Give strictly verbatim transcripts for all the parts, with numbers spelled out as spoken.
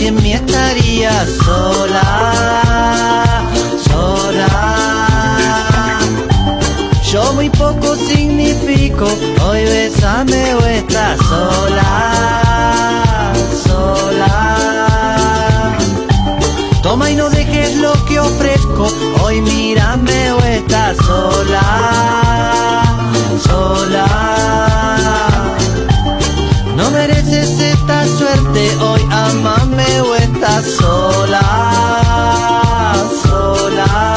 sin mí estarías sola, sola. Yo muy poco significo, hoy bésame o estás sola, sola. Toma y no dejes lo que ofrezco, hoy mírame o estás sola, sola. No mereces esta suerte, hoy amame o estás sola, sola.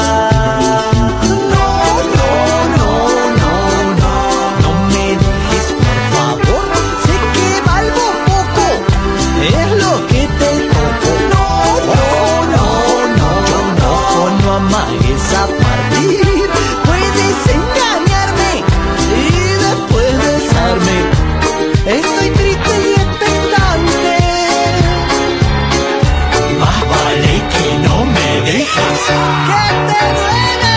A partir, puedes engañarme y después besarme. Estoy triste y expectante. Más vale que no me dejes. ¡Que te duele!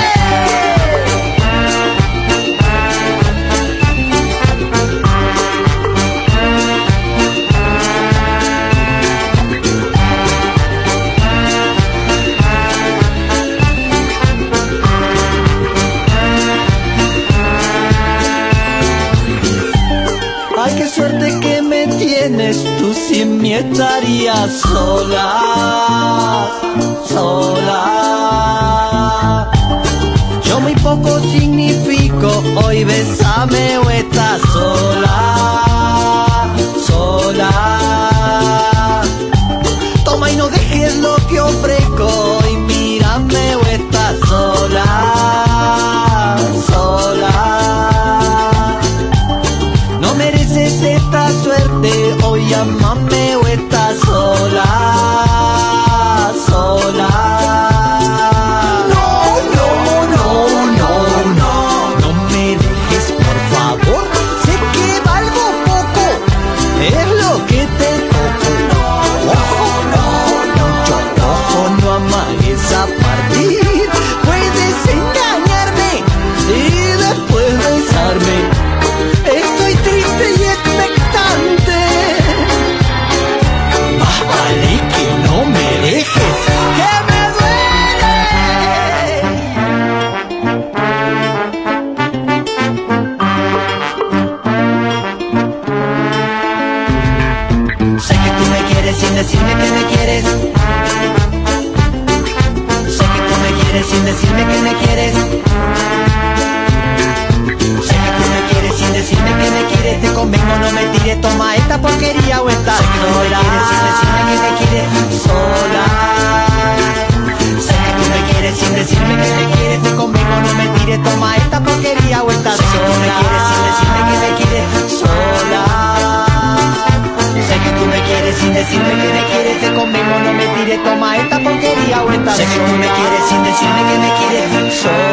Ay, qué suerte que me tienes, tú sin mí estarías sola, sola. Yo muy poco significo, hoy bésame o estás sola, sola. Toma y no dejes lo que ofrezco, y mírame o estás sola, sola. No mereces esta suerte, hoy amame o estás sola, sola. No, no, no, no, no, no me dejes por favor. Sé que valgo poco, es lo que te toco. Ojo, no, mucho ojo, no amagues a partir. Puedes engañarme y después besarme. Estoy triste y expectante. Más vale que no me dejes, que me duele. Sé que tú me quieres sin decirme que me quieres. Sé que tú me quieres sin decirme que me quieres. Sé que tú me quieres sin decirme que me quieres. Te convengo, no me tires, toma esta porquería o estás sola. Sé que tú me quieres sin decirme que me quieres. Sola. Sé que tú me quieres sin decirme que me quieres. Te convengo, no me tires, toma esta porquería o estás sola. Sé que tú me quieres sin decirme que me quieres. Sola. Sé que tú me quieres sin decirme que me quieres. Te convengo, no me tires, toma esta porquería o estás sola. Sé que tú me quieres sin decirme que me quieres. Sola.